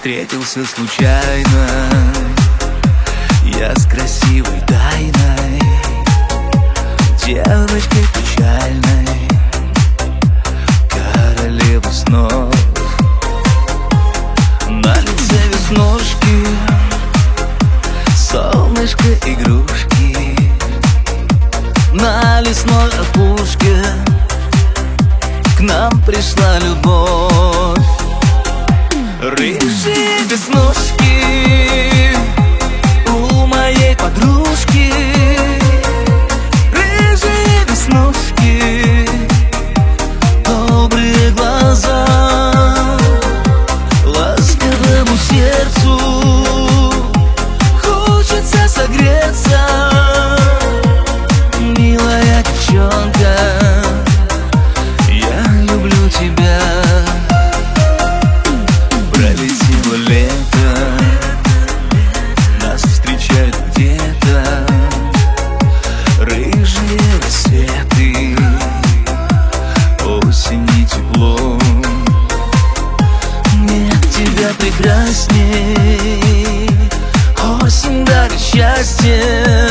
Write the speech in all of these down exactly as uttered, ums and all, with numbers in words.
встретился случайно я с красивой тайной, девочкой печальной, королевой снов. На лице веснушки, солнышко игрушки, на лесной опушке к нам пришла любовь. Рыжие веснушки у моей подружки, рыжие веснушки, добрые глаза, ласковому сердцу хочется согреться. Милая девчонка, я люблю тебя. Пролетело лето, нас встречают где-то рыжие рассветы, осень и тепло. Нет тебя прекрасней, осень дарит счастье,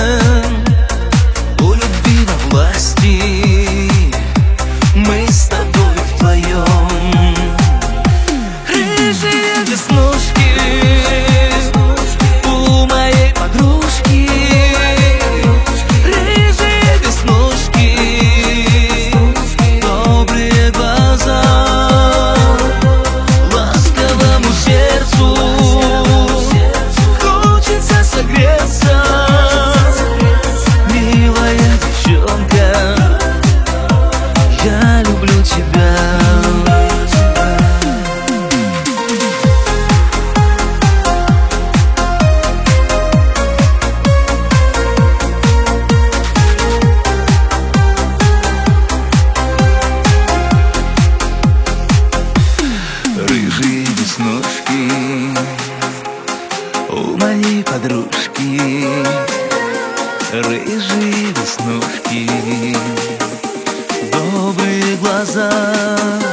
у любви во власти, мы с тобой вдвоем. Рыжие веснушки у моей подружки, рыжие веснушки, добрые глаза, ласковому сердцу хочется согреться. Милая девчонка, я люблю тебя. Рыжие веснушки у моей подружки, рыжие веснушки, добрые глаза,